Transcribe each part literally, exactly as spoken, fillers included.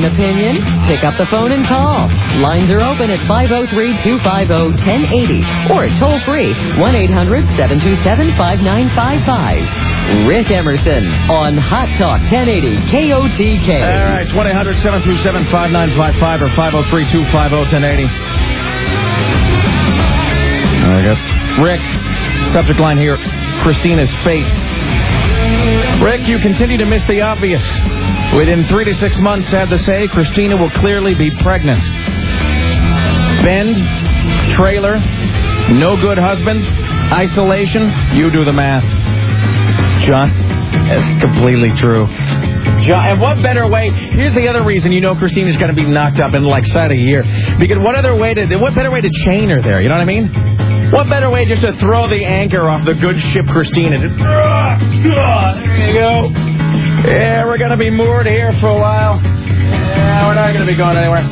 opinion? Pick up the phone and call. Lines are open at five oh three, two five oh, one oh eight oh or toll free one eight hundred, seven two seven, five nine five five. Rick Emerson on Hot Talk ten eighty K O T K. All right, one eight hundred, seven two seven, five nine five five or five oh three, two five oh, one oh eight oh. I got Rick. Subject line here, Christina's fate. Rick, you continue to miss the obvious. Within three to six months, sad to say, Christina will clearly be pregnant. Bend, trailer, no good husband, isolation, you do the math. John, that's completely true. John, and what better way? Here's the other reason you know Christina's going to be knocked up in like sight a year. Because what other way to? What better way to chain her there? You know what I mean? What better way just to throw the anchor off the good ship Christina? Just, uh, there you go. Yeah, we're going to be moored here for a while. Yeah, we're not going to be going anywhere.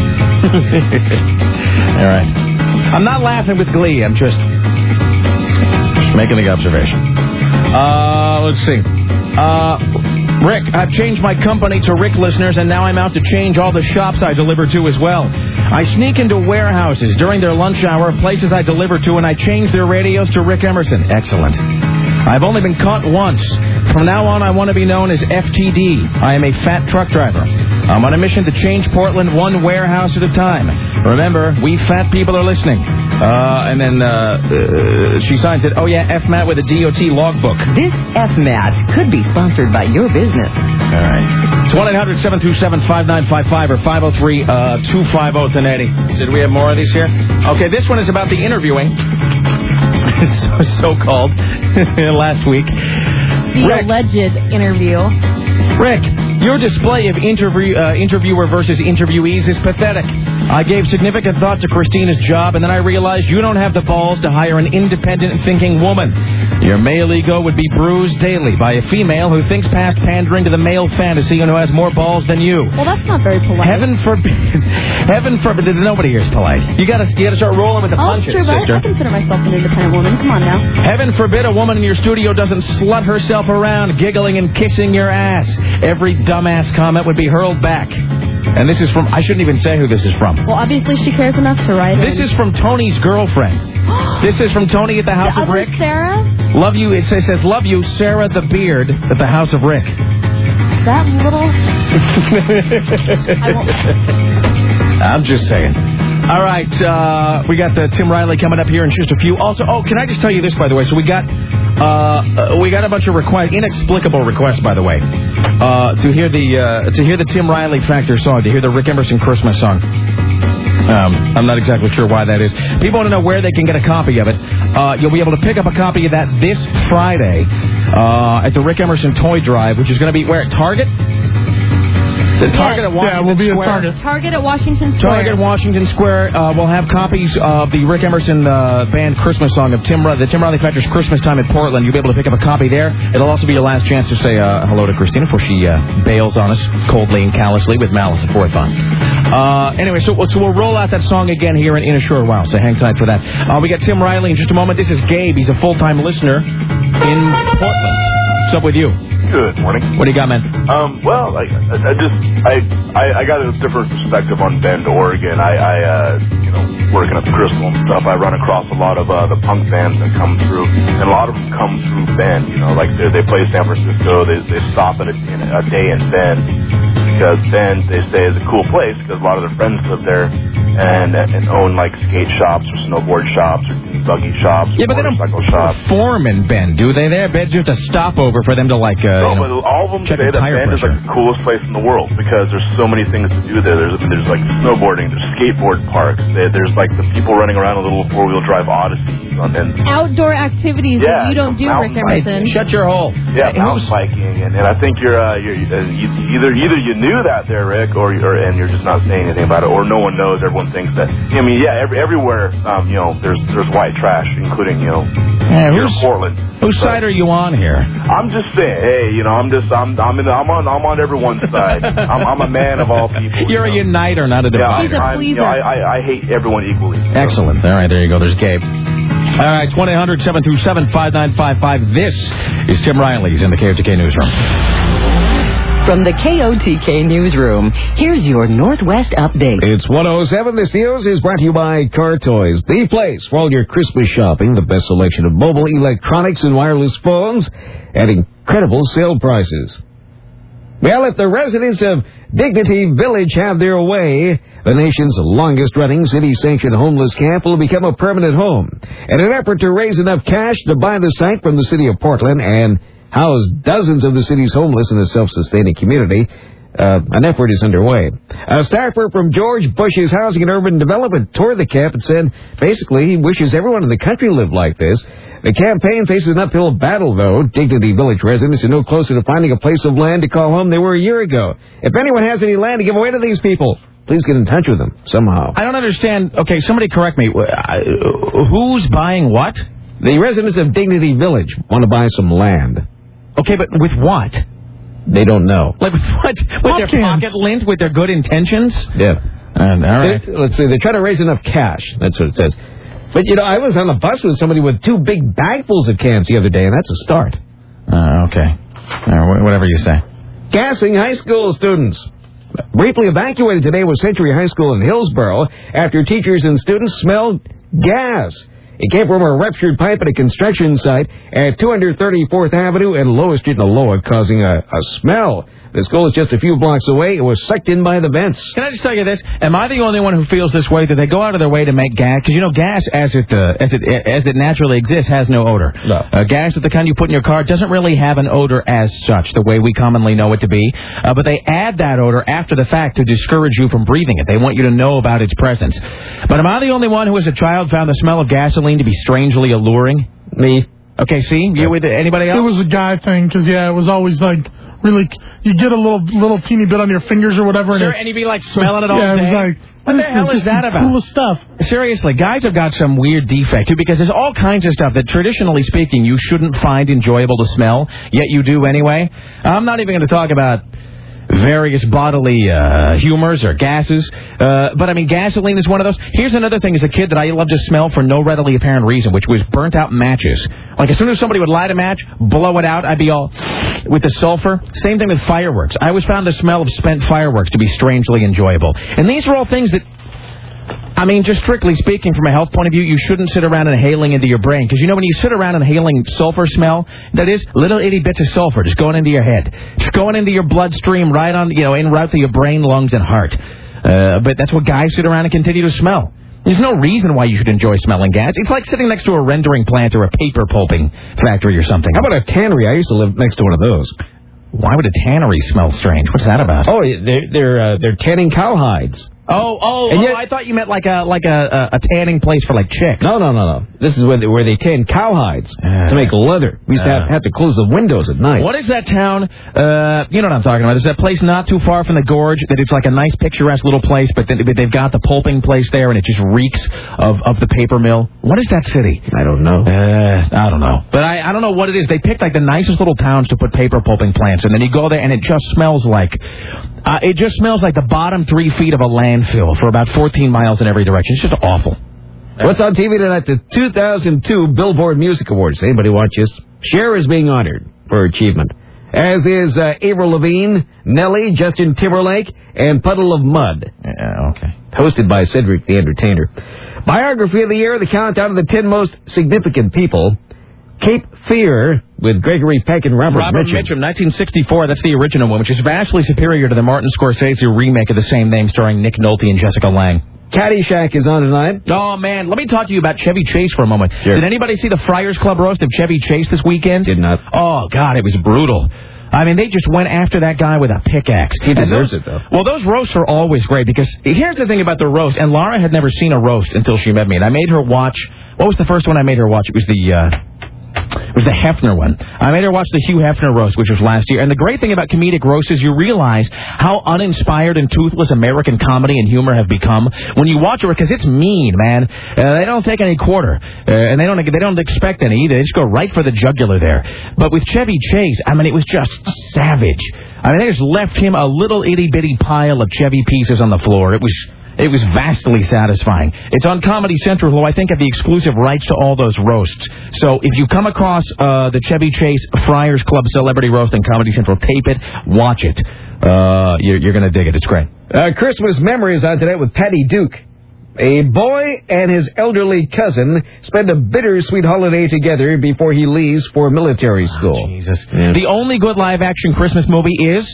All right. I'm not laughing with glee. I'm just making the observation. Uh, let's see. Uh... Rick, I've changed my company to Rick Listeners, and now I'm out to change all the shops I deliver to as well. I sneak into warehouses during their lunch hour, places I deliver to, and I change their radios to Rick Emerson. Excellent. I've only been caught once. From now on, I want to be known as F T D. I am a fat truck driver. I'm on a mission to change Portland one warehouse at a time. Remember, we fat people are listening. Uh, and then uh, uh, she signs it, oh yeah, F M A T with a D O T logbook. This F M A T could be sponsored by your business. All right. It's one eight hundred, seven two seven, five nine five five or five oh three, two five oh, one eight oh. Did we have more of these here? Okay, this one is about the interviewing. So-called last week. The Rick. alleged interview. Rick, your display of interview, uh, interviewer versus interviewees is pathetic. I gave significant thought to Christina's job, and then I realized you don't have the balls to hire an independent thinking woman. Your male ego would be bruised daily by a female who thinks past pandering to the male fantasy and who has more balls than you. Well, that's not very polite. Heaven forbid. Heaven forbid. Nobody here is polite. You got to you got to start rolling with the oh, punches, true, sister. I, I consider myself an independent woman. Come on now. Heaven forbid a woman in your studio doesn't slut herself around, giggling and kissing your ass. Every dumbass comment would be hurled back. And this is from, I shouldn't even say who this is from. Well, obviously she cares enough to write it. This is from Tony's girlfriend. This is from Tony at the House the of Rick. Sarah? Love you, it says, says, love you, Sarah the Beard at the House of Rick. That little... I won't... I'm just saying. All right, uh, we got the Tim Riley coming up here in just a few. Also, oh, can I just tell you this, by the way? So we got uh, uh, we got a bunch of requests, inexplicable requests, by the way, uh, to hear the uh, to hear the Tim Riley Factor song, to hear the Rick Emerson Christmas song. Um, I'm not exactly sure why that is. People want to know where they can get a copy of it. Uh, you'll be able to pick up a copy of that this Friday uh, at the Rick Emerson Toy Drive, which is going to be where at Target. The Target at Washington yeah, we'll be Square. at Target. Target at Washington Square. Target at Washington Square. Uh, we'll have copies of the Rick Emerson uh, band Christmas song of Tim, the Tim Riley Factor's Christmas Time in Portland. You'll be able to pick up a copy there. It'll also be your last chance to say uh, hello to Christina before she uh, bails on us coldly and callously with malice aforethought. Uh, anyway, so, so we'll roll out that song again here in, in a short while, so hang tight for that. Uh, we got Tim Riley in just a moment. This is Gabe. He's a full-time listener in Portland. What's up with you? Good morning. What do you got, man? Um, well, I, I, I just, I, I, I got a different perspective on Bend, Oregon. I, I, uh, you know, working at the Crystal and stuff, I run across a lot of, uh, the punk bands that come through, and a lot of them come through Bend, you know, like they, they play San Francisco, they, they stop at a, in a day in Bend, because Bend, they say, is a cool place, because a lot of their friends live there, and, and own, like, skate shops, or snowboard shops, or buggy shops, or yeah, but they don't shops. perform in Bend, do they? There, Bend's just a stopover for them to, like, uh, No, you know, but all of them say the that Bend is pressure. like the coolest place in the world because there's so many things to do there. There's there's like snowboarding, there's skateboard parks, there, there's like the people running around a little four wheel drive Odysseys, and then outdoor activities yeah, that you don't do, Rick Emerson. Shut your hole. Yeah, hey, mountain biking, and, and I think you're uh, you're uh, you, either either you knew that there, Rick, or or and you're just not saying anything about it, or no one knows. Everyone thinks that. I mean, yeah, every, everywhere, um, you know, there's there's white trash, including you know, yeah, here in Portland. Whose but, side are you on here? I'm just saying, hey, you know, I'm just I'm I'm in the, I'm on I'm on everyone's side. I'm I'm a man of all people. You're you a know? uniter, not a divider. He's a I'm, you know, I, I I hate everyone equally. So. Excellent. All right, there you go. There's Gabe. All right, one eight hundred, seven two seven, five nine five five. This is Tim Riley's in the K O T K Newsroom. From the K O T K newsroom, here's your Northwest update. It's one oh seven. This news is brought to you by Car Toys, the place for all your Christmas shopping. The best selection of mobile electronics and wireless phones at incredible sale prices. Well, if the residents of Dignity Village have their way, the nation's longest-running city-sanctioned homeless camp will become a permanent home. In an effort to raise enough cash to buy the site from the city of Portland and house dozens of the city's homeless in a self-sustaining community, uh, an effort is underway. A staffer from George Bush's Housing and Urban Development toured the camp and said, basically, he wishes everyone in the country lived like this. The campaign faces an uphill battle, though. Dignity Village residents are no closer to finding a place of land to call home they were a year ago. If anyone has any land to give away to these people, please get in touch with them somehow. I don't understand. Okay, somebody correct me. Who's buying what? The residents of Dignity Village want to buy some land. Okay, but with what? They don't know. Like with what? With Hopkins. Their pocket lint? With their good intentions? Yeah. Uh, all right. They, let's see. They're trying to raise enough cash. That's what it says. But, you know, I was on the bus with somebody with two big bagfuls of cans the other day, and that's a start. Uh, okay. Uh, whatever you say. Gassing high school students. Briefly evacuated today was Century High School in Hillsborough after teachers and students smelled gas. It came from a ruptured pipe at a construction site at two thirty-fourth Avenue and Lower Street in Aloha, causing a, a smell. The school is just a few blocks away. It was sucked in by the vents. Can I just tell you this? Am I the only one who feels this way? That they go out of their way to make gas? Because, you know, gas, as it uh, as it as it naturally exists, has no odor. No. Uh, gas of the kind you put in your car doesn't really have an odor as such, the way we commonly know it to be. Uh, but they add that odor after the fact to discourage you from breathing it. They want you to know about its presence. But am I the only one who, as a child, found the smell of gasoline to be strangely alluring? Me. Okay, see? You with anybody else? It was a guy thing, because, yeah, it was always, like, really, you get a little little teeny bit on your fingers or whatever. Sure, and, it, and you'd be, like, smelling it all yeah, day. Yeah, it was like, what the hell is that about? Coolest stuff. Seriously, guys have got some weird defect, too, because there's all kinds of stuff that, traditionally speaking, you shouldn't find enjoyable to smell, yet you do anyway. I'm not even going to talk about various bodily uh, humors or gases. Uh, but, I mean, gasoline is one of those. Here's another thing as a kid that I loved to smell for no readily apparent reason, which was burnt-out matches. Like, as soon as somebody would light a match, blow it out, I'd be all with the sulfur. Same thing with fireworks. I always found the smell of spent fireworks to be strangely enjoyable. And these are all things that, I mean, just strictly speaking, from a health point of view, you shouldn't sit around inhaling into your brain. Because, you know, when you sit around inhaling sulfur smell, that is little itty bits of sulfur just going into your head. Just going into your bloodstream right on, you know, en route to your brain, lungs, and heart. Uh, but that's what guys sit around and continue to smell. There's no reason why you should enjoy smelling gas. It's like sitting next to a rendering plant or a paper pulping factory or something. How about a tannery? I used to live next to one of those. Why would a tannery smell strange? What's that about? Oh, they're they're, uh, they're tanning cowhides. Oh, oh, and oh yet, I thought you meant like a like a, a, a tanning place for like chicks. No, no, no, no. This is where they, where they tan cowhides uh, to make leather. We used uh, to have, have to close the windows at night. What is that town? Uh, you know what I'm talking about. There's that place not too far from the gorge that it's like a nice picturesque little place, but, then, but they've got the pulping place there, and it just reeks of, of the paper mill. What is that city? I don't know. Uh, I don't know. But I, I don't know what it is. They picked like the nicest little towns to put paper pulping plants, and then you go there, and it just smells like... Uh, it just smells like the bottom three feet of a landfill for about fourteen miles in every direction. It's just awful. What's on T V tonight? The two thousand two Billboard Music Awards. Anybody watch this? Cher is being honored for achievement, as is uh, Avril Lavigne, Nelly, Justin Timberlake, and Puddle of Mud. Yeah, okay. Hosted by Cedric the Entertainer. Biography of the year, the countdown of the ten most significant people. Cape Fear with Gregory Peck and Robert, Robert Mitchum. Mitchum, nineteen sixty-four. That's the original one, which is vastly superior to the Martin Scorsese remake of the same name starring Nick Nolte and Jessica Lange. Caddyshack is on tonight. Oh, man. Let me talk to you about Chevy Chase for a moment. Sure. Did anybody see the Friars Club roast of Chevy Chase this weekend? Did not. Oh, God, it was brutal. I mean, they just went after that guy with a pickaxe. He deserves it, though. Well, those roasts are always great, because here's the thing about the roast, and Laura had never seen a roast until she met me, and I made her watch, what was the first one I made her watch? It was the, uh... It was the Hefner one. I made her watch the Hugh Hefner roast, which was last year. And the great thing about comedic roasts is you realize how uninspired and toothless American comedy and humor have become when you watch it, because it's mean, man. Uh, they don't take any quarter, uh, and they don't they don't expect any either. They just go right for the jugular there. But with Chevy Chase, I mean, it was just savage. I mean, they just left him a little itty bitty pile of Chevy pieces on the floor. It was. It was vastly satisfying. It's on Comedy Central, who I think have the exclusive rights to all those roasts. So if you come across uh, the Chevy Chase Friars Club Celebrity Roast on Comedy Central, tape it, watch it. Uh, you're you're going to dig it. It's great. Uh, Christmas memories on tonight with Patty Duke. A boy and his elderly cousin spend a bittersweet holiday together before he leaves for military school. Oh, Jesus. Yeah. The only good live-action Christmas movie is...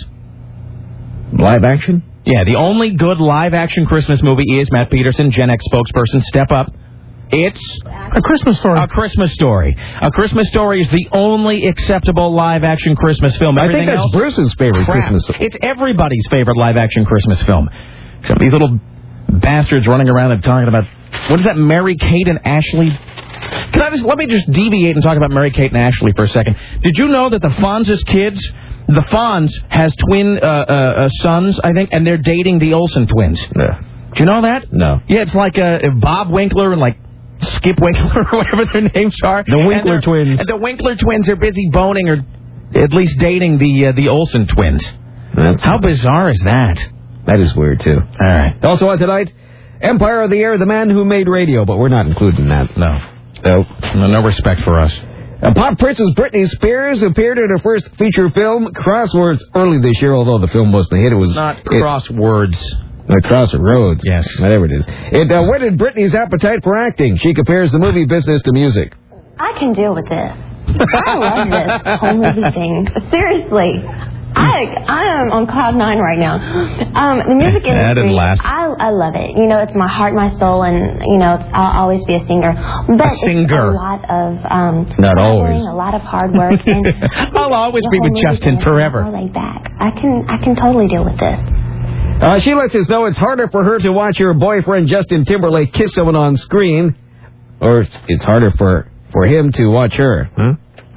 Live action? Yeah, the only good live-action Christmas movie is, Matt Peterson, Gen X spokesperson, step up. It's... A Christmas Story. A Christmas Story. A Christmas Story is the only acceptable live-action Christmas film. Everything I think that's else, Bruce's favorite crap. Christmas. It's everybody's favorite live-action Christmas film. These little bastards running around and talking about... What is that, Mary-Kate and Ashley? Can I just... Let me just deviate and talk about Mary-Kate and Ashley for a second. Did you know that the Fonz's kids... The Fonz has twin uh, uh, uh, sons, I think, and they're dating the Olsen twins. Yeah. Do you know that? No. Yeah, it's like uh, Bob Winkler and like Skip Winkler or whatever their names are. The Winkler twins. And the Winkler twins are busy boning or at least dating the uh, the Olsen twins. That's How bizarre is that? That is weird, too. All right. Also on tonight, Empire of the Air, the man who made radio, but we're not including that. No. No. No, no respect for us. Uh, pop princess Britney Spears appeared in her first feature film, Crosswords, early this year, although the film wasn't a hit. It was... Not it, Crosswords. Uh, Crossroads. Yes. Whatever it is. It uh, whetted Britney's appetite for acting. She compares the movie business to music. I can deal with this. I love this whole movie thing. Seriously. I I am on cloud nine right now. Um, the music industry, That didn't last. I I love it. You know, it's my heart, my soul, and you know, I'll always be a singer. But A singer. it's a lot of um, Not always. a lot of hard work. And I'll always the be whole with music Justin industry, forever. I'll lay back. I can I can totally deal with this. Uh, she lets us know it's harder for her to watch her boyfriend Justin Timberlake kiss someone on screen, or it's, it's harder for, for him to watch her. Huh?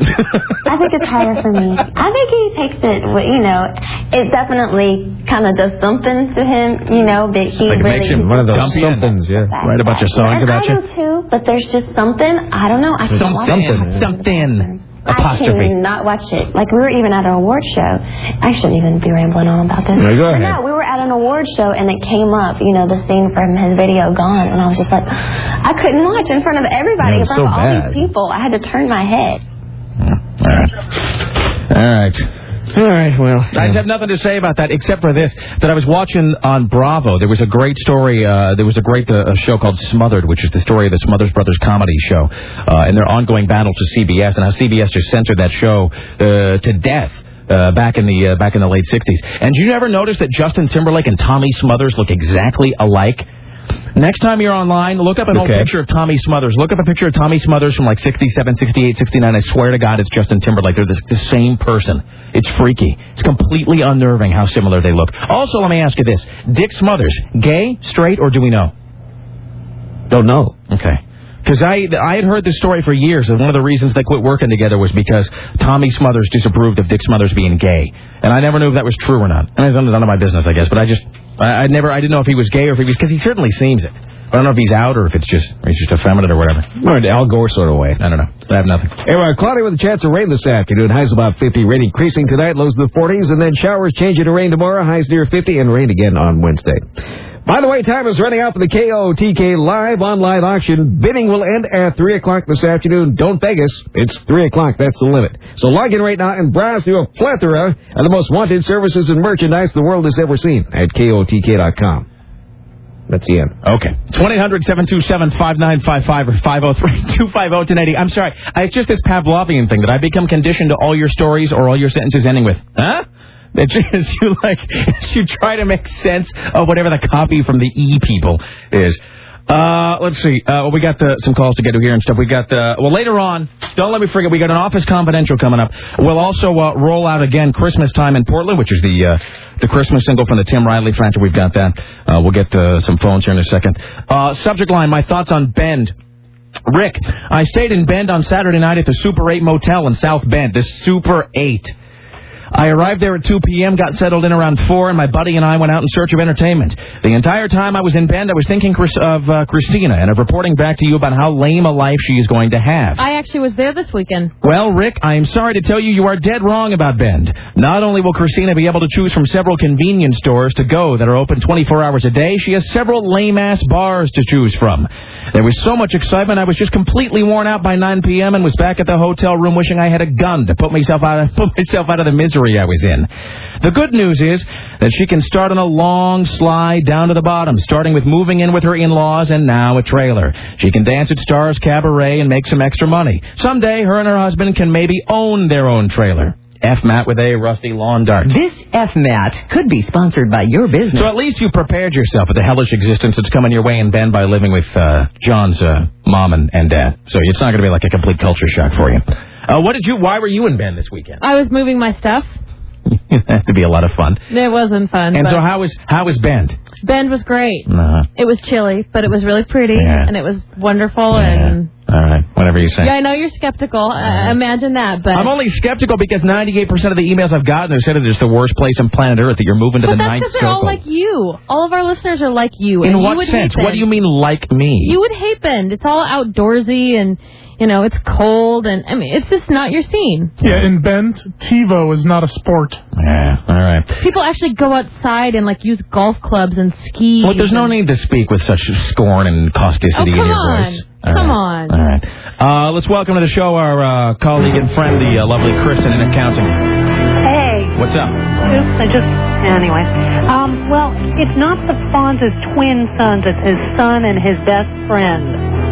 I think it's harder for me. I think he takes it, you know, it definitely kind of does something to him, you know, but he Like it really... makes him One of those Dumpy somethings, yeah. Write a bunch of songs and about I you? do too, but there's just something, I don't know, I can't watch Something. it. Something. I Apostrophe. cannot watch it. Like, we were even at an award show. I shouldn't even be rambling on about this. No, go But ahead. no, we were at an award show, and it came up, you know, the scene from his video, Gone, and I was just like, I couldn't watch in front of everybody, Yeah, in front so of all bad. these people. I had to turn my head. All right. All right. All right, well. I just have nothing to say about that except for this, that I was watching on Bravo. There was a great story. Uh, there was a great uh, show called Smothered, which is the story of the Smothers Brothers comedy show uh, and their ongoing battle to C B S, and how C B S just censored that show uh, to death. Uh, back in the uh, back in the late sixties. And did you ever notice that Justin Timberlake and Tommy Smothers look exactly alike? Next time you're online, look up an old Okay. picture of Tommy Smothers. Look up a picture of Tommy Smothers from like sixty-seven, sixty-eight, sixty-nine. I swear to God, it's Justin Timberlake. They're the, the same person. It's freaky. It's completely unnerving how similar they look. Also, let me ask you this. Dick Smothers, gay, straight, or do we know? Don't know. Okay. Because I I had heard this story for years, and one of the reasons they quit working together was because Tommy Smothers disapproved of Dick Smothers being gay. And I never knew if that was true or not. And it's none of my business, I guess. But I just, I, I never, I didn't know if he was gay or if he was, because he certainly seems it. I don't know if he's out or if it's just, or he's just effeminate or whatever. Or an Al Gore sort of way. I don't know. I have nothing. Anyway, cloudy with a chance of rain this afternoon. Highs about fifty. Rain increasing tonight. Lows in the forties. And then showers changing to rain tomorrow. Highs near fifty. And rain again on Wednesday. By the way, time is running out for the K O T K live online auction. Bidding will end at three o'clock this afternoon. Don't Vegas. It's three o'clock. That's the limit. So log in right now and browse through a plethora of the most wanted services and merchandise the world has ever seen at K O T K dot com. That's the end. Okay. It's one eight hundred seven two seven five nine five five or five oh three two five oh ten eighty. I'm sorry. It's just this Pavlovian thing that I become conditioned to all your stories or all your sentences ending with, huh? That as you like, as you try to make sense of whatever the copy from the E people is. Uh, let's see. Uh, well, we got uh, some calls to get to here and stuff. We got, uh, well, later on, don't let me forget, we got an Office Confidential coming up. We'll also uh, roll out again Christmas Time in Portland, which is the uh, the Christmas single from the Tim Riley franchise. We've got that. Uh, we'll get uh, some phones here in a second. Uh, subject line, my thoughts on Bend. Rick, I stayed in Bend on Saturday night at the Super eight Motel in South Bend. The Super eight. I arrived there at two p.m., got settled in around four, and my buddy and I went out in search of entertainment. The entire time I was in Bend, I was thinking Chris, of uh, Christina and of reporting back to you about how lame a life she is going to have. I actually was there this weekend. Well, Rick, I am sorry to tell you you are dead wrong about Bend. Not only will Christina be able to choose from several convenience stores to go that are open twenty-four hours a day, she has several lame-ass bars to choose from. There was so much excitement, I was just completely worn out by nine p.m. and was back at the hotel room wishing I had a gun to put myself out of, put myself out of the misery I was in. The good news is that she can start on a long slide down to the bottom, starting with moving in with her in-laws and now a trailer. She can dance at Stars Cabaret and make some extra money. Someday, her and her husband can maybe own their own trailer. F M A T with a rusty lawn dart. This F M A T could be sponsored by your business. So at least you prepared yourself for the hellish existence that's coming your way in Bend by living with uh, John's uh, mom and, and dad. So it's not going to be like a complete culture shock for you. Uh, what did you? Why were you in Bend this weekend? I was moving my stuff. That would be a lot of fun. It wasn't fun. And so how was how was Bend? Bend was great. Uh-huh. It was chilly, but it was really pretty, yeah. and it was wonderful. Yeah. And all right, whatever you say. Yeah, I know you're skeptical. Uh, imagine that, but I'm only skeptical because ninety-eight percent of the emails I've gotten have said it is the worst place on planet Earth, that you're moving to but the that's ninth because they're circle. all like you. All of our listeners are like you. In and what you would sense? Hate What do you mean, like me? You would hate Bend. It's all outdoorsy and. You know, it's cold, and, I mean, it's just not your scene. Yeah, in Bend, TiVo is not a sport. Yeah, all right. People actually go outside and, like, use golf clubs and ski. Well, there's no need to speak with such scorn and causticity oh, in your on. voice. All come right. on. All right. Uh, let's welcome to the show our uh, colleague and friend, the uh, lovely Kristen in accounting. Hey. What's up? Oops, I just... Anyway. Um, well, it's not the Fonz's twin sons. It's his son and his best friend.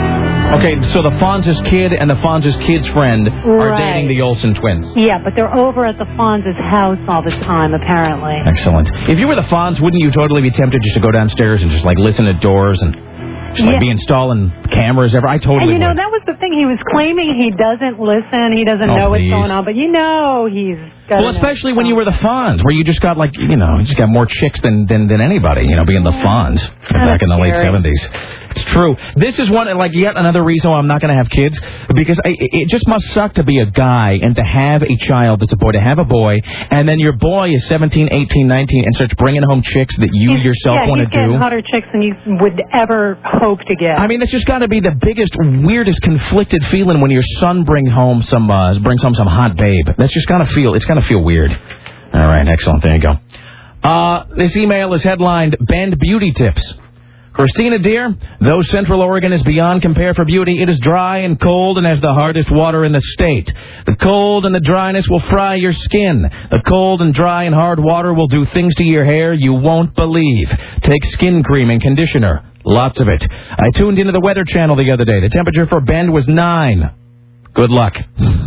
Okay, so the Fonz's kid and the Fonz's kid's friend are right. dating the Olsen twins. Yeah, but they're over at the Fonz's house all the time, apparently. Excellent. If you were the Fonz, wouldn't you totally be tempted just to go downstairs and just, like, listen at doors and just, like, yeah. be installing cameras ever? I totally And, you know, would. that was the thing. He was claiming he doesn't listen, he doesn't oh, know please. what's going on, but you know he's got Well, especially when you were the Fonz, where you just got, like, you know, you just got more chicks than, than, than anybody, you know, being the Fonz back in the late seventies. It's true. This is one, like, yet another reason why I'm not going to have kids, because I, it just must suck to be a guy and to have a child that's a boy, to have a boy, and then your boy is seventeen, eighteen, nineteen, and starts bringing home chicks that you he's, yourself yeah, want to he's getting do. hotter chicks than you would ever hope to get. I mean, it's just got to be the biggest, weirdest, conflicted feeling when your son bring home some, uh, brings home some hot babe. That's just got to feel, it's got to feel weird. All right, excellent. There you go. Uh, this email is headlined, Bend Beauty Tips. Christina, dear, though Central Oregon is beyond compare for beauty, it is dry and cold and has the hardest water in the state. The cold and the dryness will fry your skin. The cold and dry and hard water will do things to your hair you won't believe. Take skin cream and conditioner. Lots of it. I tuned into the Weather Channel the other day. The temperature for Bend was nine. Good luck.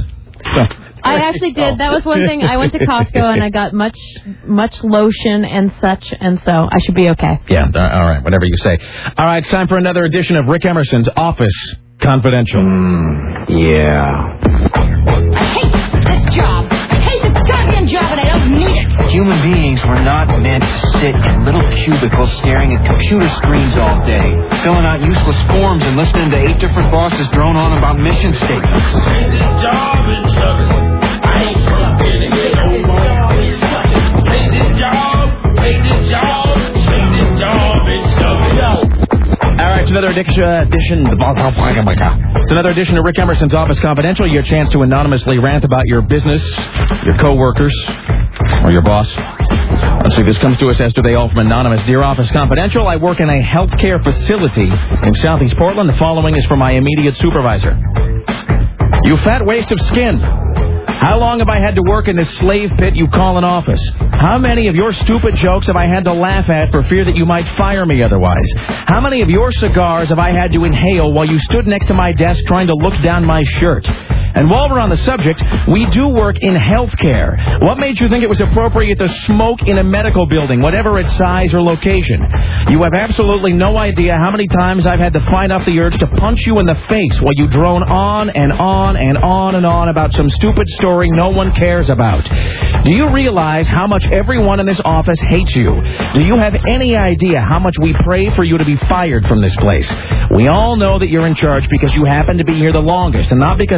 I actually did. That was one thing. I went to Costco and I got much, much lotion and such, and so I should be okay. Yeah, uh, all right, whatever you say. All right, it's time for another edition of Rick Emerson's Office Confidential. Mm, yeah. I hate this job. I hate this goddamn job, and I don't need it. Human beings were not meant to sit in little cubicles staring at computer screens all day, filling out useless forms and listening to eight different bosses drone on about mission statements. Hate this job and shove it. I ain't trying to get over Hate this job, hate this job, hate this job and shove it. All right, it's another edition. edition it's another edition of Rick Emerson's Office Confidential. Your chance to anonymously rant about your business, your coworkers, or your boss. Let's see, this comes to us as do they all from Anonymous. Dear Office Confidential, I work in a healthcare facility in Southeast Portland. The following is from my immediate supervisor. You fat waste of skin. How long have I had to work in this slave pit you call an office? How many of your stupid jokes have I had to laugh at for fear that you might fire me otherwise? How many of your cigars have I had to inhale while you stood next to my desk trying to look down my shirt? And while we're on the subject, we do work in healthcare. What made you think it was appropriate to smoke in a medical building, whatever its size or location? You have absolutely no idea how many times I've had to fight off the urge to punch you in the face while you drone on and on and on and on about some stupid story no one cares about. Do you realize how much everyone in this office hates you? Do you have any idea how much we pray for you to be fired from this place? We all know that you're in charge because you happen to be here the longest and not because of any action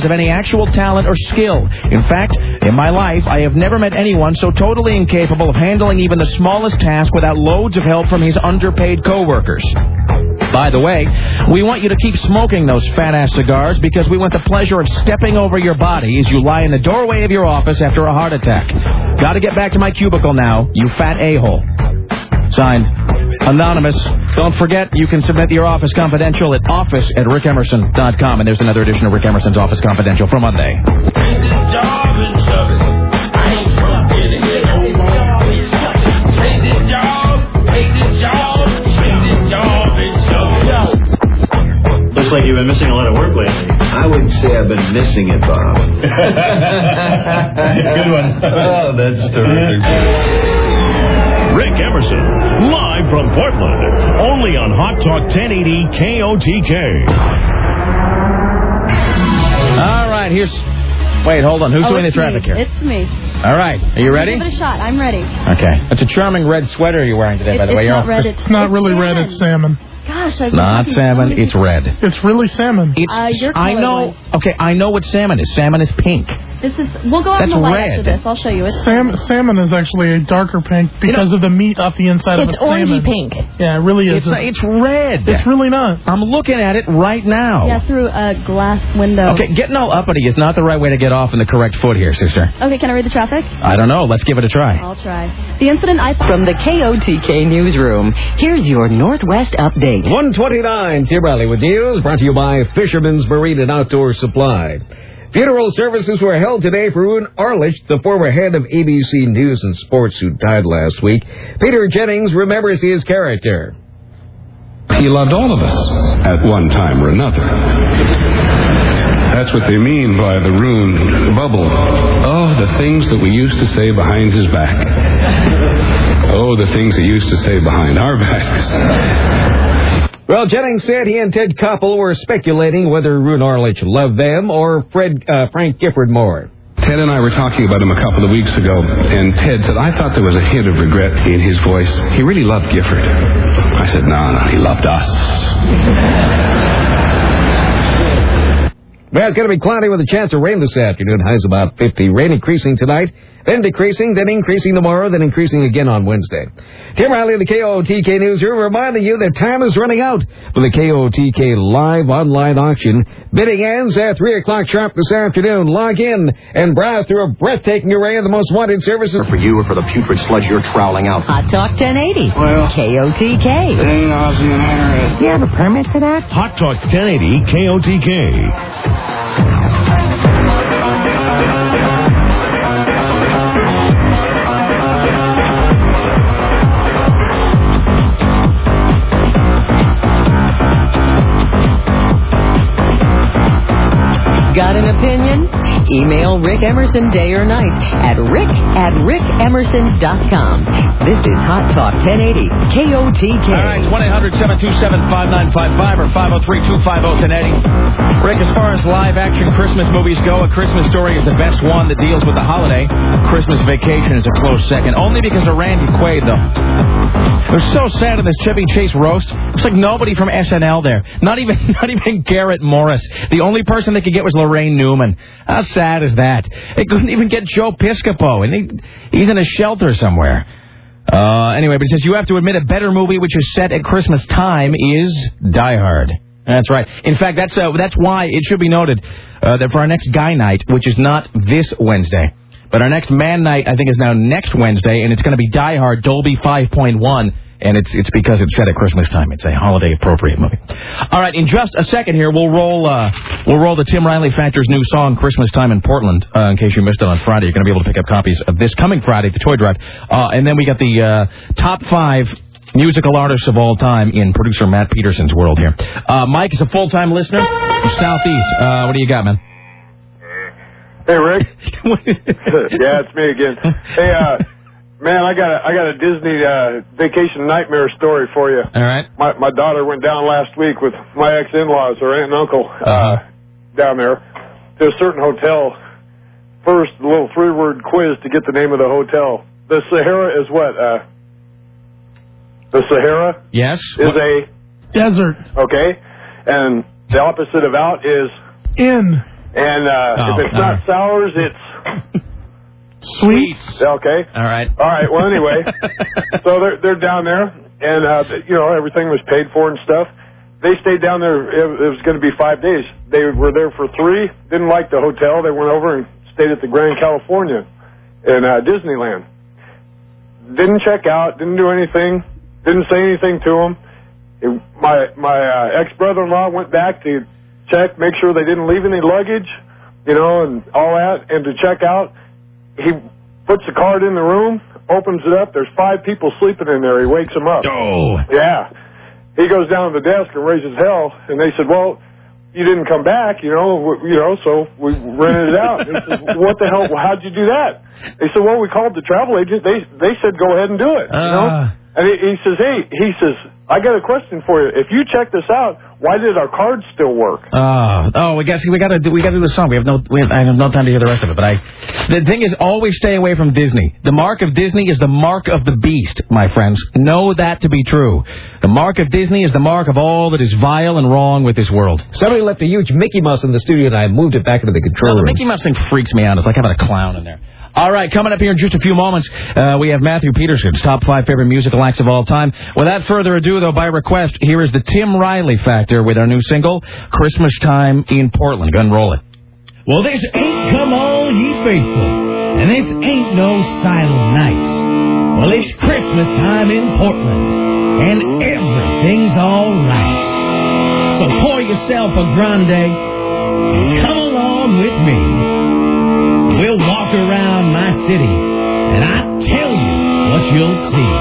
intellectual talent or skill. In fact, in my life, I have never met anyone so totally incapable of handling even the smallest task without loads of help from his underpaid coworkers. By the way, we want you to keep smoking those fat-ass cigars because we want the pleasure of stepping over your body as you lie in the doorway of your office after a heart attack. Got to get back to my cubicle now, you fat a-hole. Signed, Anonymous. Don't forget, you can submit your Office Confidential at office at rick emerson dot com. And there's another edition of Rick Emerson's Office Confidential for Monday. Looks like you've been missing a lot of work lately. I would say I've been missing it, Bob. Good one. Oh, that's terrific. Rick Emerson, live from Portland, only on Hot Talk ten eighty K O T K. All right, here's... Wait, hold on. Who's oh, doing the it's traffic me. here? It's me. All right. Are you ready? Give it a shot. I'm ready. Okay. That's a charming red sweater you're wearing today, It, by the it's way. You're not all- red. It's, It's not it's really salmon. red, it's salmon. Gosh, It's not salmon, it's red. It's really salmon. It's, Uh, you're I know. colorblind. Okay, I know what salmon is. Salmon is pink. This is. We'll go out That's in the light red. after this. I'll show you. It's Sam, salmon is actually a darker pink because of the meat off the inside It's of a salmon. orangey pink. Yeah, it really is. It's, it's red. It's really not. I'm looking at it right now. Yeah, through a glass window. Okay, getting all uppity is not the right way to get off in the correct foot here, sister. Okay, can I read the traffic? I don't know. Let's give it a try. I'll try. The incident I thought... From the K O T K newsroom, here's your Northwest update. one twenty-nine, Tim Riley with news, brought to you by Fisherman's Marine and Outdoor Supply. Funeral services were held today for Roone Arledge, the former head of A B C News and Sports who died last week. Peter Jennings remembers his character. He loved all of us at one time or another. That's what they mean by the Roone bubble. Oh, the things that we used to say behind his back. Oh, the things he used to say behind our backs. Well, Jennings said he and Ted Koppel were speculating whether Roone Arledge loved them or Fred uh, Frank Gifford more. Ted and I were talking about him a couple of weeks ago, and Ted said, I thought there was a hint of regret in his voice. He really loved Gifford. I said, no, no, he loved us. Well, it's going to be cloudy with a chance of rain this afternoon. Highs about fifty. Rain increasing tonight, then decreasing, then increasing tomorrow, then increasing again on Wednesday. Tim Riley of the K O T K Newsroom reminding you that time is running out for the K O T K live online auction. Bidding ends at three o'clock sharp this afternoon. Log in and browse through a breathtaking array of the most wanted services. For you or for the putrid sludge you're troweling out. Hot Talk ten eighty. Well, K O T K. Ain't Ozzy and Harriet. You have a permit for that? Hot Talk ten eighty K O T K. Got an opinion? Email Rick Emerson day or night at rick at rick emerson dot com. This is Hot Talk ten eighty K O T K. All right, one eight hundred seven two seven five nine five five or five oh three two five oh ten eighty. Rick, as far as live-action Christmas movies go, A Christmas Story is the best one that deals with the holiday. Christmas Vacation is a close second, only because of Randy Quaid, though. It was so sad in this Chevy Chase roast. It's like nobody from S N L there. Not even not even Garrett Morris. The only person they could get was Lorraine Newman. How sad is that? They couldn't even get Joe Piscopo, and he, he's in a shelter somewhere. Uh, anyway, but it says you have to admit a better movie which is set at Christmas time is Die Hard. That's right. In fact, that's uh, that's why it should be noted uh, that for our next Guy Night, which is not this Wednesday, but our next Man Night, I think, is now next Wednesday, and it's going to be Die Hard Dolby five point one, and it's it's because it's set at Christmas time. It's a holiday-appropriate movie. All right, in just a second here, we'll roll uh, we'll roll the Tim Riley Factor's new song, Christmas Time in Portland, uh, in case you missed it on Friday. You're going to be able to pick up copies of this coming Friday at the Toy Drive. Uh, and then we got the uh, top five musical artists of all time in producer Matt Peterson's world here. Uh, Mike is a full-time listener from Southeast. Uh, what do you got, man? Hey, Rick. Yeah, it's me again. Hey, uh, man, I got a, I got a Disney uh, vacation nightmare story for you. All right. My my daughter went down last week with my ex-in-laws, her aunt and uncle, uh, uh-huh. down there to a certain hotel. First, a little three-word quiz to get the name of the hotel. The Sahara is what? Uh, the Sahara? Yes. Is what? A desert. Okay, and the opposite of out is in. And uh, Oh, if it's all not right. sours, it's Sweets. okay. All right. All right. Well, anyway, so they're they're down there, and uh, you know everything was paid for and stuff. They stayed down there. It, it was going to be five days. They were there for three. Didn't like the hotel. They went over and stayed at the Grand California in uh, Disneyland. Didn't check out. Didn't do anything. Didn't say anything to them. It, my my uh, ex brother-in-law went back to check, make sure they didn't leave any luggage, you know, and all that, and to check out. He puts the card in the room, opens it up. There's five people sleeping in there. He wakes them up. Oh. Yeah. He goes down to the desk and raises hell, and they said, well, you didn't come back, you know, w- you know, so we rented it out. He says, what the hell, how'd you do that? They said, well, we called the travel agent. They they said, go ahead and do it, you know. Uh. And he, he says, hey, he says, I got a question for you. If you check this out, why did our cards still work? Uh, oh, we got we got to do we got to do the song. We have no we have, I have no time to hear the rest of it. But I, the thing is, always stay away from Disney. The mark of Disney is the mark of the beast, my friends. Know that to be true. The mark of Disney is the mark of all that is vile and wrong with this world. Somebody left a huge Mickey Mouse in the studio, and I moved it back into the control No, the room. Mickey Mouse thing freaks me out. It's like having a clown in there. All right, coming up here in just a few moments, uh, we have Matthew Peterson's top five favorite musical acts of all time. Without further ado, though, by request, here is the Tim Riley Factor with our new single, Christmas Time in Portland. Go ahead and roll it. Well, this ain't Come All Ye Faithful, and this ain't no Silent Night. Well, it's Christmas time in Portland, and everything's all right. So pour yourself a grande and come along with me. We'll walk around my city, and I tell you what you'll see.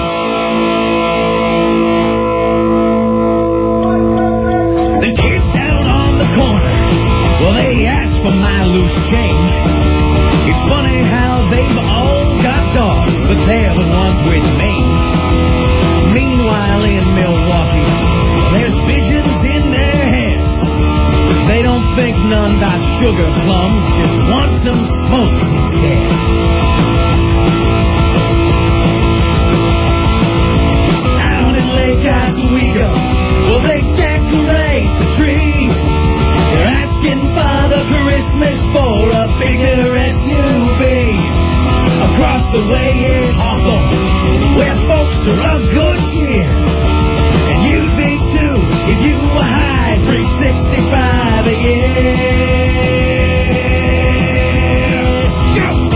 The kids down on the corner, well, they ask for my loose change. It's funny how they've all got dogs, but they're the ones with mange. Meanwhile, in Milwaukee, there's visions in their heads. They don't think none about sugar plums, just want some smokes instead. Out in Lake Oswego, well, they decorate the tree. They're asking Father Christmas for a bigger S U V. Across the way is Hawthorne, where folks are of good cheer. And you'd be too if you were high three sixty-five a year. Go!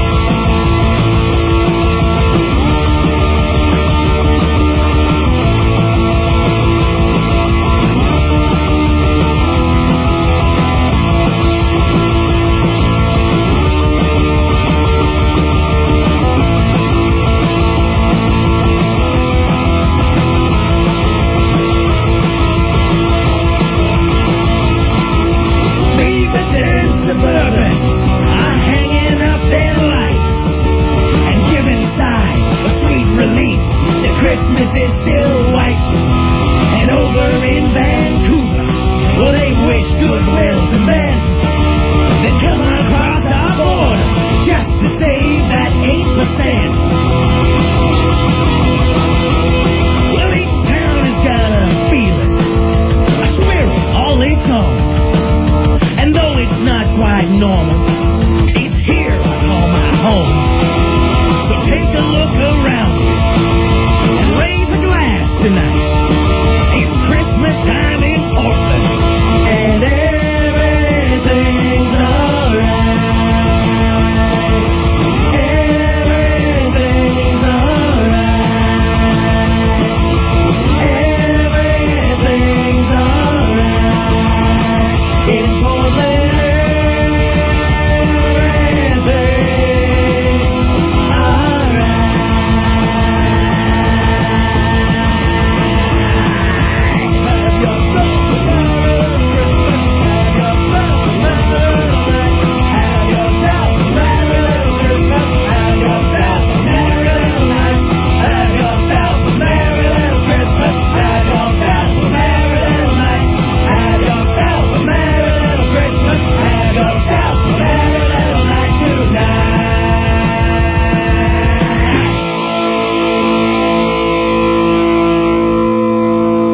Christmas is still white. And over in Vancouver, well, they wish goodwill to men that come across our border just to save that eight percent. Well, each town has got a feeling, a spirit all its own. And though it's not quite normal, it's here I call my home. So take a look around and raise a glass tonight. It's Christmas time in Portland, and everything's alright. Everything's alright. Everything's alright. In Portland,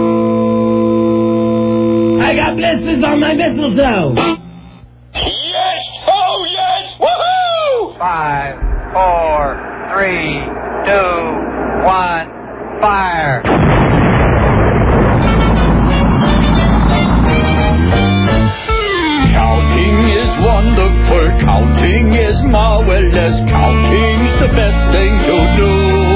I got blisters on my mistletoe. Yes, Five, four, three, two, one, fire. Counting is wonderful, counting is marvelous, counting's the best thing to do.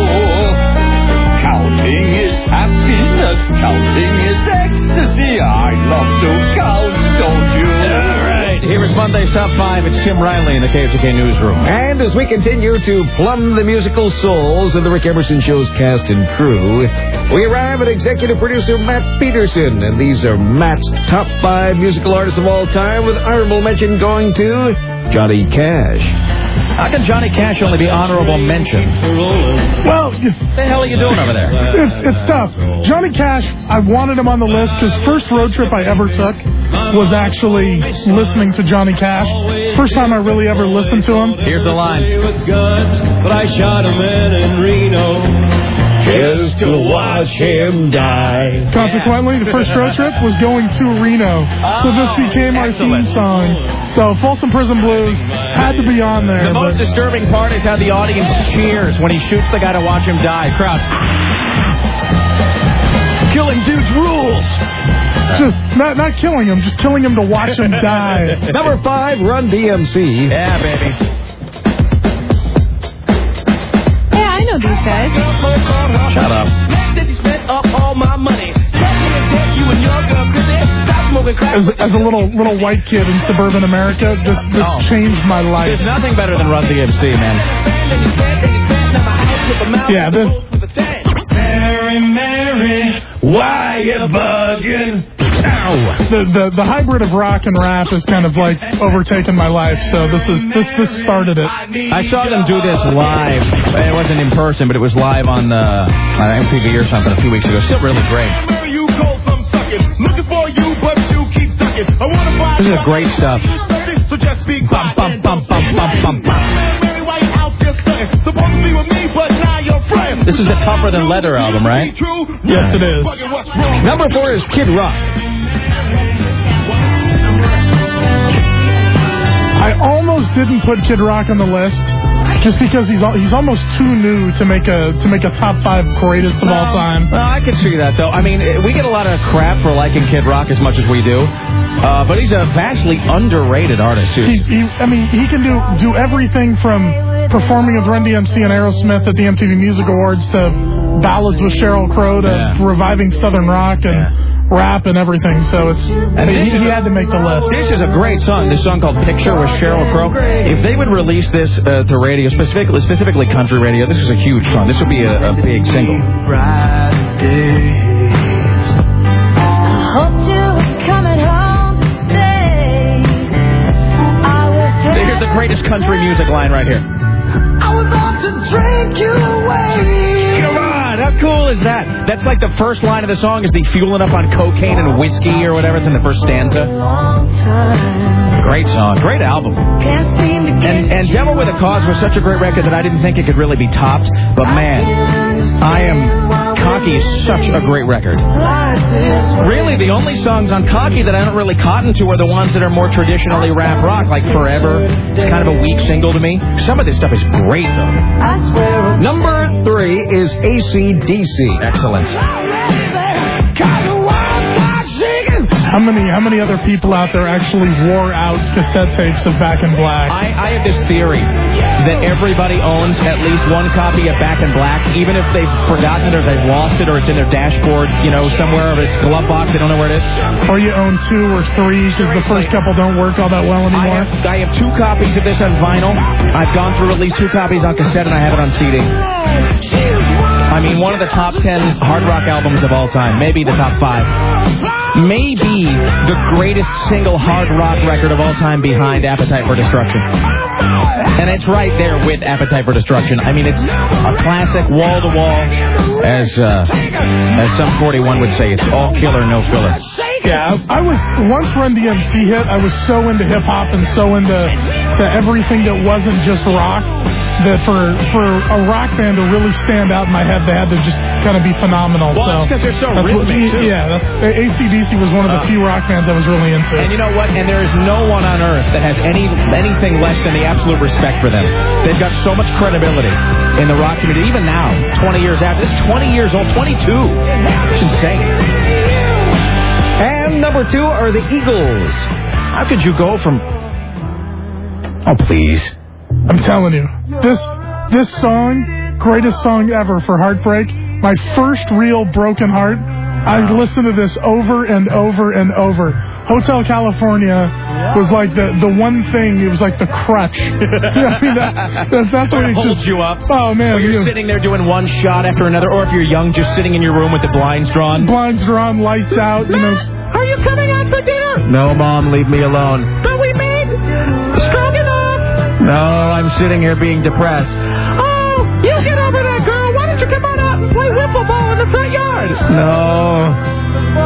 Counting is happiness, counting is ecstasy. I love to count, don't you? All right, here is Monday's Top five. It's Tim Riley in the K H K Newsroom. And as we continue to plumb the musical souls of the Rick Emerson Show's cast and crew, we arrive at executive producer Matt Peterson. And these are Matt's top five musical artists of all time, with honorable mention going to Johnny Cash. How can Johnny Cash only be honorable mention? Well, what the hell are you doing over there? It's, it's tough. Johnny Cash, I wanted him on the list because first road trip I ever took was actually listening to Johnny Cash. First time I really ever listened to him. Here's the line. But I shot a man in Reno just to watch him die. Consequently, the first road trip was going to Reno. So this became our theme song. So Folsom Prison Blues had to be on there. The most disturbing part is how the audience cheers when he shoots the guy to watch him die. Crowd. Killing dudes rules. Just not, not killing him, just killing him to watch him die. Number five, Run D M C. Yeah, baby. Yeah, I know these guys. Shut up. As, as a little little white kid in suburban America, this this Oh. changed my life. There's nothing better than Run D M C, man. Yeah, this. Mary, Mary, why you bugging? Ow. The, the the hybrid of rock and rap has kind of like overtaken my life. So this is this this started it. I saw them do this live. It wasn't in person, but it was live on uh, on M T V or something a few weeks ago. Still really great. You go some sucking, looking for you, but you keep sucking. I wanna buy This is great stuff. so just speak Bum, bum, bum, bum, bum, bum, bum. This is the Tougher Than Leather album, right? Yes, it is. Number four is Kid Rock. I almost didn't put Kid Rock on the list, just because he's al- he's almost too new to make a to make a top five greatest of all time. Well, I can see that, though. I mean, we get a lot of crap for liking Kid Rock as much as we do, uh, but he's a vastly underrated artist, too. He, he, I mean, he can do do everything from performing with Run D M C and Aerosmith at the M T V Music Awards to ballads with Sheryl Crow to Yeah. reviving Southern rock and Yeah. rap and everything. So it's And he, this he is a- had to make the list. This is a great song. This song called Picture with Sheryl Crow. If they would release this uh, to radio, specifically specifically country radio, this is a huge song. This would be a, a big single. Here's the greatest country music line right here. I was on to drink you away. Come on, how cool is that? That's like the first line of the song is the fueling up on cocaine and whiskey or whatever. It's in the first stanza. Great song, great album. And and Devil with a Cause was such a great record that I didn't think it could really be topped. But man, I Am Cocky is such a great record. Really, the only songs on Cocky that I don't really cotton to are the ones that are more traditionally rap rock, like Forever. It's kind of a weak single to me. Some of this stuff is great, though. Number three is A C D C. Excellent. How many how many other people out there actually wore out cassette tapes of Back in Black? I, I have this theory that everybody owns at least one copy of Back in Black, even if they've forgotten it or they've lost it or it's in their dashboard, you know, somewhere or it's glove box, they don't know where it is. Or you own two or three because the first couple don't work all that well I anymore. have, I have two copies of this on vinyl. I've gone through at least two copies on cassette, and I have it on C D. I mean, one of the top ten hard rock albums of all time. Maybe the top five. Maybe the greatest single hard rock record of all time behind Appetite for Destruction. And it's right there with Appetite for Destruction. I mean, it's a classic wall-to-wall, as uh, as some forty-one would say. It's all killer, no filler. Yeah, I was, once Run D M C hit, I was so into hip-hop and so into to everything that wasn't just rock. that for for a rock band to really stand out in my head, they had to just kind of be phenomenal. Well, so that's because they're so that's what, rhythmic, too. Yeah, that's, A C D C was one of the Uh, few rock bands I was really into. And you know what? And there is no one on earth that has any anything less than the absolute respect for them. They've got so much credibility in the rock community, even now, twenty years after. This is twenty years old, twenty-two. It's insane. And number two are the Eagles. How could you go from... Oh, please. I'm telling you, this this song, greatest song ever for Heartbreak, my first real broken heart. I listened to this over and over and over. Hotel California was like the, the one thing, it was like the crutch. I mean, that, that, that's what it holds just, you up. Oh, man. Or you're you know, sitting there doing one shot after another, or if you're young, just sitting in your room with the blinds drawn. Blinds drawn, lights out. You know. Are you coming out for dinner? No, Mom, leave me alone. But we made strong enough. No, I'm sitting here being depressed. Oh, you get over that, girl. Why don't you come on out and play wiffle ball in the front yard? No.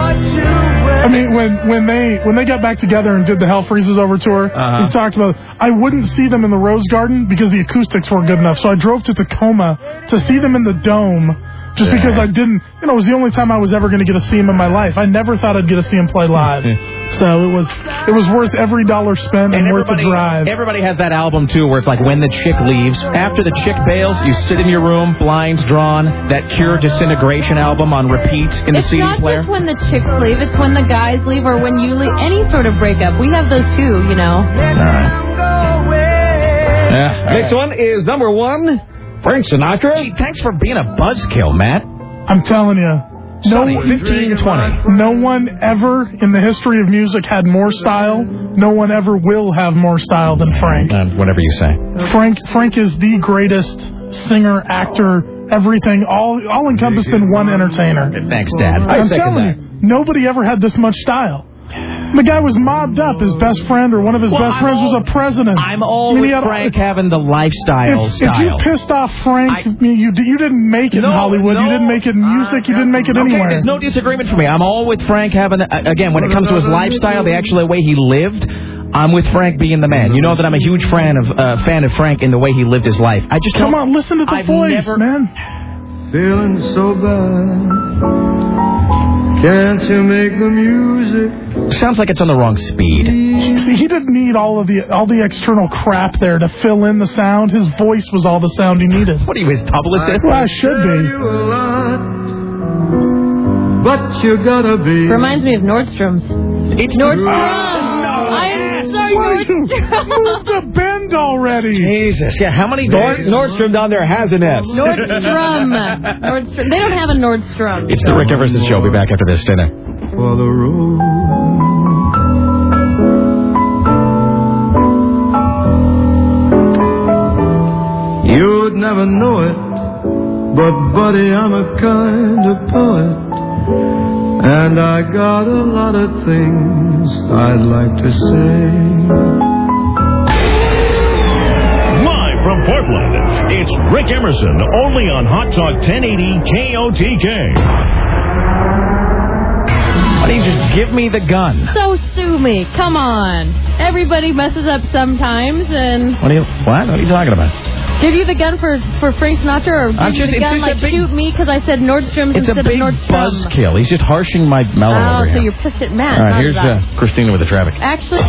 I mean, when when they when they got back together and did the Hell Freezes Over tour, Uh-huh. we talked about, I wouldn't see them in the Rose Garden because the acoustics weren't good enough. So I drove to Tacoma to see them in the Dome. Just Yeah. because I didn't, you know, it was the only time I was ever going to get to see him in my life. I never thought I'd get to see him play live. So it was it was worth every dollar spent and, And worth the everybody, drive. everybody has that album, too, where it's like when the chick leaves. After the chick bails, you sit in your room, blinds drawn, that Cure Disintegration album on repeat in the It's C D not player. just when the chicks leave, it's when the guys leave or when you leave. Any sort of breakup. We have those too, you know. All right. Yeah. Next one is number one, Frank Sinatra. Gee, thanks for being a buzzkill, Matt. I'm telling you. Sonny, fifteen twenty. No one ever in the history of music had more style. No one ever will have more style than Frank. Uh, whatever you say. Frank Frank is the greatest singer, actor, everything, all all encompassed in one entertainer. Thanks, Dad. I I'm second telling that. you, nobody ever had this much style. The guy was mobbed up. His best friend or one of his Well, best I'm friends all- was a president. I'm all I mean, with he had- Frank having the lifestyle If, style. if you pissed off Frank, I- you you didn't make it No, in Hollywood. no. You didn't make it in music. You didn't make it Okay, anywhere. there's no disagreement for me. I'm all with Frank having, uh, again, when it comes to his lifestyle, the actual way he lived, I'm with Frank being the man. You know that I'm a huge fan of uh, fan of Frank in the way he lived his life. I just Come don't- on, listen to the I've voice, never- man. Feeling so bad. Can't you make the music? Sounds like it's on the wrong speed. See, he didn't need all of the all the external crap there to fill in the sound. His voice was all the sound he needed. What are you, his publicist? Well, I should be. You a lot, but you gotta be. Reminds me of Nordstrom's. It's Nordstrom. Oh, I'm sorry, Move Nordstrom. the bend already. Jesus. Yeah, how many Nord- days? Nordstrom down there has an S. Nordstrom. Nordstrom. They don't have a Nordstrom. It's the Rick Emerson Show. Be back after this dinner. For the road. You'd never know it, but buddy, I'm a kind of poet, and I got a lot of things I'd like to say. Live from Portland, it's Rick Emerson, only on Hot Talk ten eighty K O T K. Why don't you just give me the gun? So sue me. Come on. Everybody messes up sometimes, and What are you, what? What are you talking about? give you the gun for for Frank Sinatra, or give I'm you just- the it's gun just a like big- shoot me because I said Nordstrom's It's a instead big of Nordstrom. buzzkill. He's just harshing my mellow Oh, over so here. you're pissed at Matt. All right, not here's at uh, us. Christina with the traffic. Actually,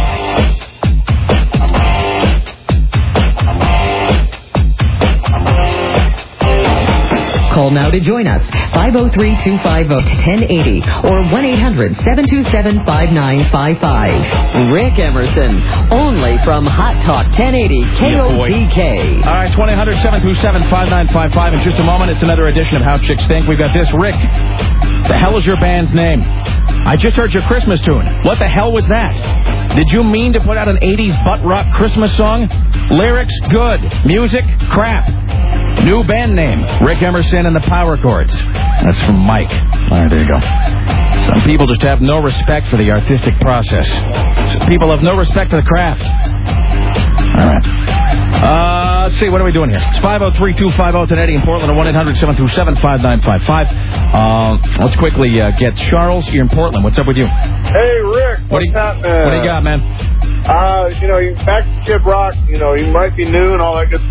Call now to join us. five oh three, two five oh, ten eighty or one eight hundred, seven two seven, five nine five five. Rick Emerson, only from Hot Talk ten eighty K O T K. All right, one eight hundred, seven two seven, five nine five five. In just a moment, it's another edition of How Chicks Think. We've got this. Rick, the hell is your band's name? I just heard your Christmas tune. What the hell was that? Did you mean to put out an eighties butt rock Christmas song? Lyrics, good. Music, crap. New band name, Rick Emerson and the Power Chords. That's from Mike. All right, there you go. Some people just have no respect for the artistic process. Some people have no respect for the craft. All right. Uh, let's see, what are we doing here? It's five oh three, two five oh, ten eighty in Portland, or one eight hundred, seven two seven, five nine five five. Uh, let's quickly uh, get Charles. You're in Portland. What's up with you? Hey, Rick, What do you, what's happening? what do you got, man? Uh, you know, you back to Kid Rock, you know, you might be new and all that good stuff.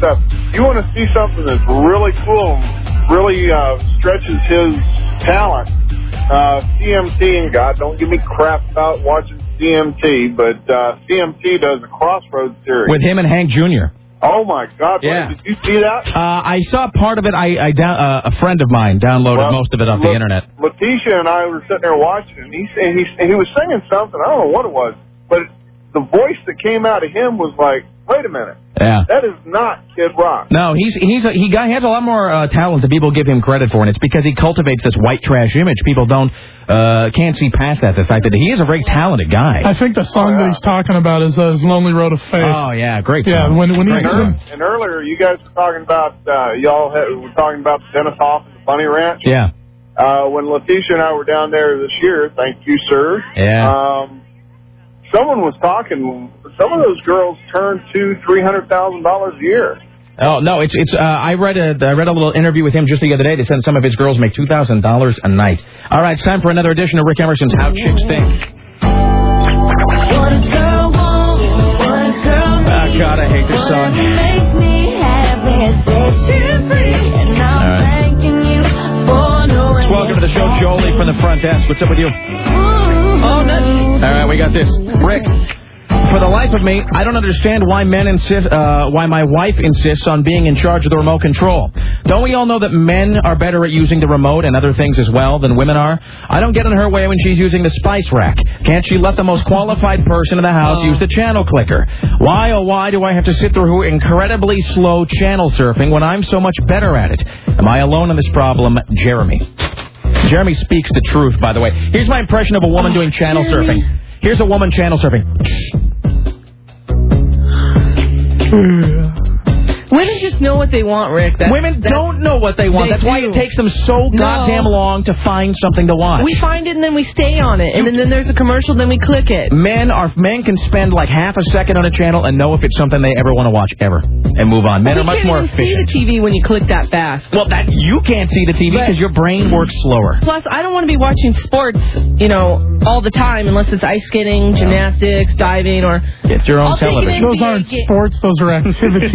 you want to see something that's really cool, really uh, stretches his talent. Uh, C M T, and God, don't give me crap about watching C M T, but uh, C M T does a Crossroads series. With him and Hank Junior Oh, my God. Yeah. Did you see that? Uh, I saw part of it. I, I down, uh, a friend of mine downloaded Well, most of it off La- the internet. Letitia and I were sitting there watching, and he, and he, and he was singing something. I don't know what it was, but the voice that came out of him was like, wait a minute. Yeah. That is not Kid Rock. No, he's he's a, he got, he has a lot more uh, talent than people give him credit for, and it's because he cultivates this white trash image. People don't uh, can't see past that. The fact that he is a very talented guy. I think the song Oh, yeah. that he's talking about is uh, his Lonely Road of Faith. Oh yeah, great song. Yeah, when when he Great song. And earlier, you guys were talking about, uh, y'all had, were talking about Dennis Hoff and the Bunny Ranch. Yeah. Uh, when Letitia and I were down there this year, thank you, sir. Yeah. Um, someone was talking, some of those girls turn two, three hundred thousand dollars a year. Oh no, it's it's. Uh, I read a I read a little interview with him just the other day. They said some of his girls make two thousand dollars a night. All right, it's time for another edition of Rick Emerson's How Chicks Think. What a girl wants, what a girl needs. Oh God, I hate this song. Make me happy, set you free, and I'm thanking you for knowing. Welcome to the show, Jolie from the front desk. What's up with you? Oh, nothing. All right, we got this. Rick, for the life of me, I don't understand why men insist, uh, why my wife insists on being in charge of the remote control. Don't we all know that men are better at using the remote and other things as well than women are? I don't get in her way when she's using the spice rack. Can't she let the most qualified person in the house use the channel clicker? Why, oh why do I have to sit through incredibly slow channel surfing when I'm so much better at it? Am I alone in this problem? Jeremy. Jeremy speaks the truth, by the way. Here's my impression of a woman doing channel Jeremy. surfing. Here's a woman channel surfing. Women just know what they want, Rick. That, Women that, don't know what they want. they That's why do. it takes them so No. goddamn long to find something to watch. We find it and then we stay on it, and then, then there's a commercial, then we click it. Men are men can spend like half a second on a channel and know if it's something they ever want to watch ever and move on. Men we are much can't more even efficient. see the T V when you click that fast. Well, that you can't see the T V But- because your brain works slower. Plus, I don't want to be watching sports, you know, all the time unless it's ice skating, gymnastics, diving, or Get your own I'll take an television. Those N B A aren't game. sports, those are activities.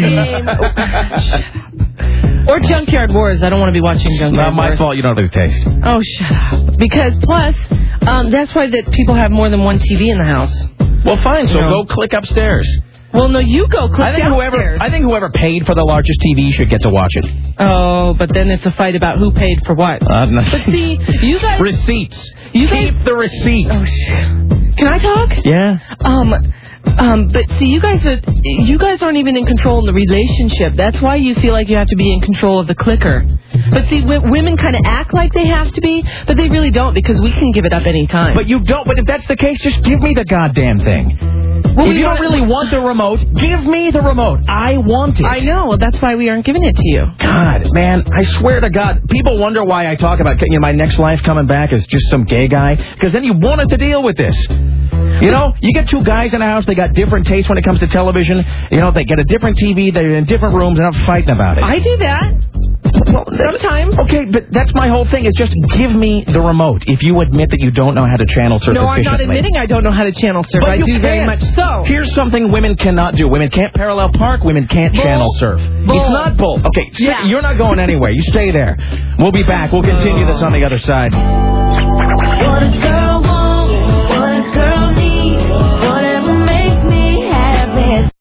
or Junkyard Wars. I don't want to be watching Junkyard Not my Wars. fault. You don't have the taste. Oh, shut up. Because plus, um, that's why that people have more than one T V in the house. Well, fine. So No. go click upstairs. Well, no, you go click I think downstairs. whoever I think whoever paid for the largest T V should get to watch it. Oh, but then it's a fight about who paid for what. Uh, no. But see, you guys... Receipts. You guys... Keep the receipts. Oh, shit. Can I talk? Yeah. Um, um, but see, you guys are, you guys aren't even in control of the relationship. That's why you feel like you have to be in control of the clicker. But see, w- women kind of act like they have to be, but they really don't because we can give it up any time. But you don't. But if that's the case, just give me the goddamn thing. Well, if we you don't want- really want the remote, give me the remote. I want it. I know. Well, that's why we aren't giving it to you. God, man, I swear to God, people wonder why I talk about, you know, my next life coming back as just some gay guy, because then you wanted to deal with this. You know, you get two guys in a house, they got different tastes when it comes to television. You know, they get a different T V, they're in different rooms, they're not fighting about it. I do that. Well, sometimes. Okay, but that's my whole thing, is just give me the remote if you admit that you don't know how to channel surf No, I'm not efficiently. admitting I don't know how to channel surf. But I you do very can. much so. Here's something women cannot do. Women can't parallel park. Women can't Bull. channel surf. Bull. It's not bull. Okay, stay, Yeah. you're not going anywhere. You stay there. We'll be back. We'll continue this on the other side. What a girl